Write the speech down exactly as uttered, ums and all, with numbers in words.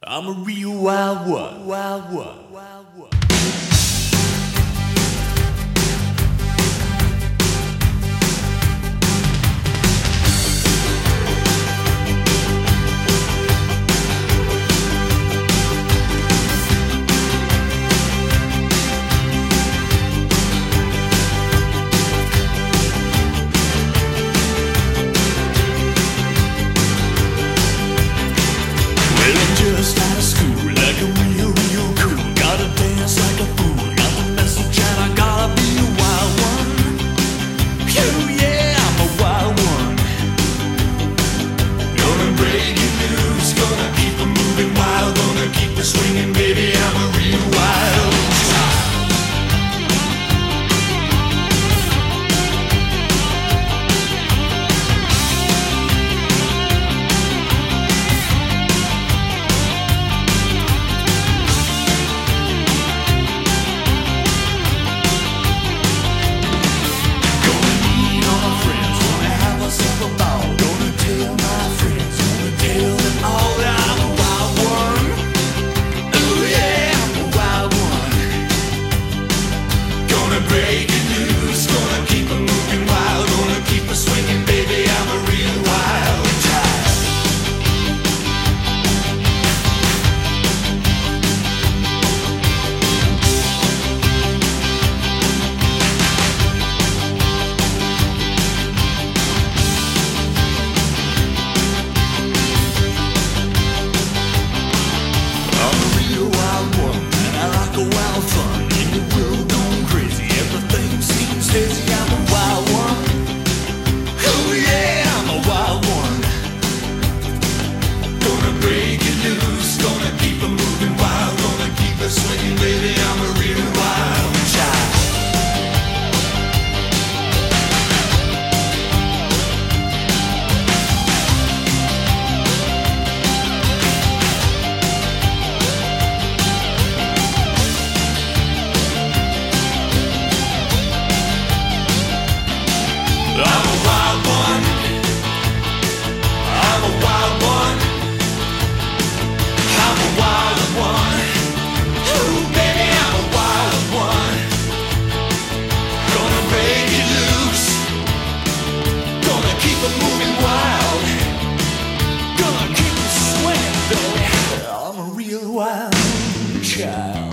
I'm a real wild one, wild one, wild one. Just out of school, like a real, real cool. Gotta dance like a fool. Got the message and I gotta be a wild one. Oh yeah, I'm a wild one. Gonna break it loose, gonna keep it moving wild, gonna keep it swinging, baby. I'm a real wild child. Break it loose, gonna keep it moving wild, gonna keep it swinging, baby. I'm a real wild child. I'm a real wild one, and I like a wild fun. In the world going crazy, everything seems hazy. I'm a wild one. Oh yeah, I'm a wild one. Gonna break it loose, gonna keep it moving wild, gonna keep it swinging, baby. I'm a real wild child. I'm a wild one. I'm a wild one. I'm a wild one. Ooh, baby, I'm a wild one. Gonna break it loose. Gonna keep it moving wild. Gonna keep it swinging, baby. I'm a real wild child.